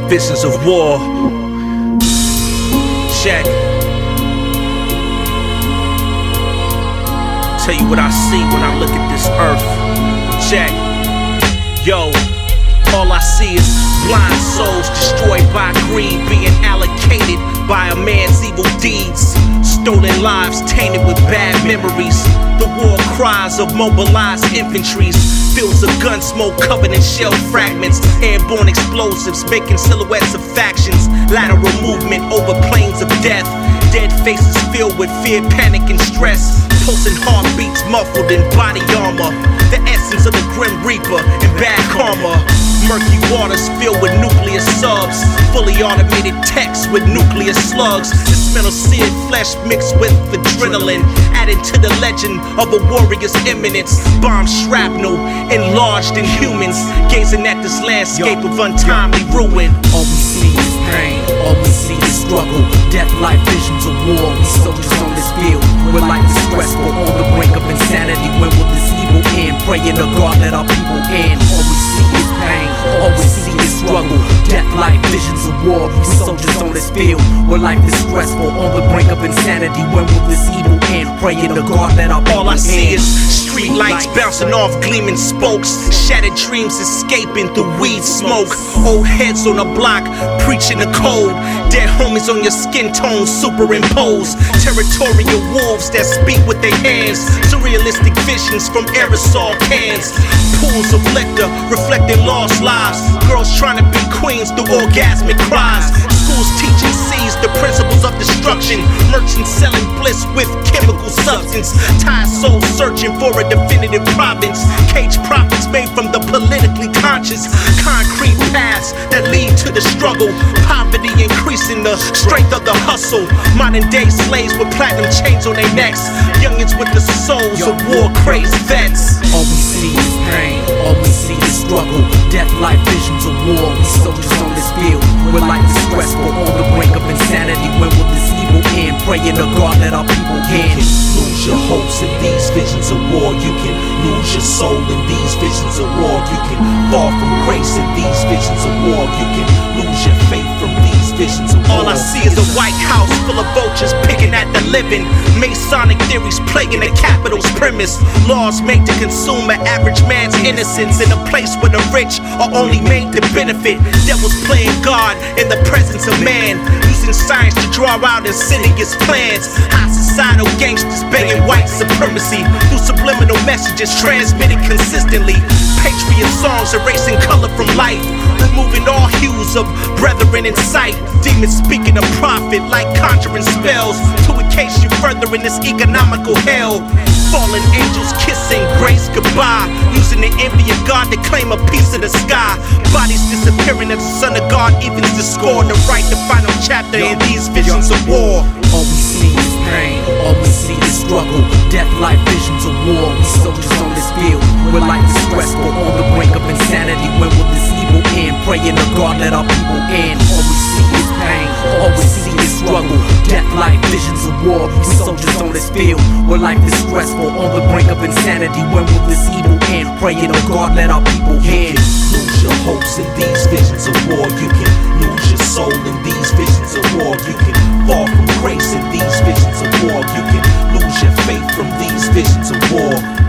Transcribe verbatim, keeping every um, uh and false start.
visions of war. Check. Tell you what I see when I look at this earth. Check. Yo, all I see is blind souls destroyed by greed, being allocated by a man's evil deeds. Stolen lives tainted with bad memories. The war cries of mobilized infantries. Fields of gun smoke covered in shell fragments. Airborne explosives making silhouettes of factions. Lateral movement over plains of death. Dead faces filled with fear, panic, and stress. Pulsing heartbeats muffled in body armor. The essence of the Grim Reaper and bad karma. Murky waters filled with nuclear subs. Fully automated techs with nuclear slugs. The smell of seared flesh mixed with adrenaline, added to the legend of a warrior's imminence. Bomb shrapnel enlarged in humans, gazing at this landscape of untimely ruin. All we see is pain, all we see is struggle. Death, life, visions of war. We soldiers on this field, where life is stressful, on the brink of insanity. When will this evil end? Praying to God let our people end. All we see is pain, all we see is struggle. Death, life, visions of war. We soldiers on this field, where life is stressful, on the brink of insanity. When will this evil end? Praying to God let our people end. All I see is street lights bouncing off gleaming spokes. Shattered dreams escaping through weed smoke. Old heads on the block preaching the code. Dead homies on your skin tone superimposed. Territorial wolves that speak with their hands. Surrealistic visions from aerosol cans. Pools of liquor reflecting lost lives. Girls trying to be queens through orgasmic cries. Schools teaching seeds the principles of destruction. Merchants selling bliss with chemical substance. Tired souls searching for a definitive province. Cage profits made from the politically conscious. Concrete paths that lead to the struggle. Poverty increasing the strength of the hustle. Modern day slaves with platinum chains on their necks. Youngins with the souls of war-crazed vets. All we see is pain, all we see is struggle. Death, life, visions of war. We soldiers on this field, where life is stressful, on the brink of insanity. When will this evil end? Praying to God let our people end. You can lose your hopes in these visions of war. You can lose your soul in these visions of war. You can fall from grace in these visions of war. You can lose your faith from these visions of war. All I see is a White House full of vultures picking at the living. Masonic theories plaguing the Capitol's premise. Laws made to consume an average man's innocence, in a place where the rich are only made to benefit. Devils playing God in the presence of man, using science to draw out insidious plans. High societal gangsters banging white supremacy through subliminal messages transmitted consistently. Patriot songs erasing color from life, removing all hues of brethren in sight. Demons speaking a prophet like conjuring spells to encase you further in this economical hell. Fallen angels kissing grace goodbye, using the envy of God to claim a piece of the sky. Bodies disappearing as the Son of God evens the score to write the final chapter in these visions of war. All we see is pain, all we see is struggle. Death, life, visions of war. We soldiers on this field, where life is stressful, on the brink of insanity. When will this evil end? Praying to God let our people end. All we see is pain, all we see is struggle. Death, life, visions of war. We soldiers on this field, where life is stressful, on the brink of insanity. When will this evil end? Praying to God let our people end. Lose your hopes in these visions of war. You can lose your soul in these visions of war. You can fall from grace in these visions of war. You can lose your faith from these visions of war.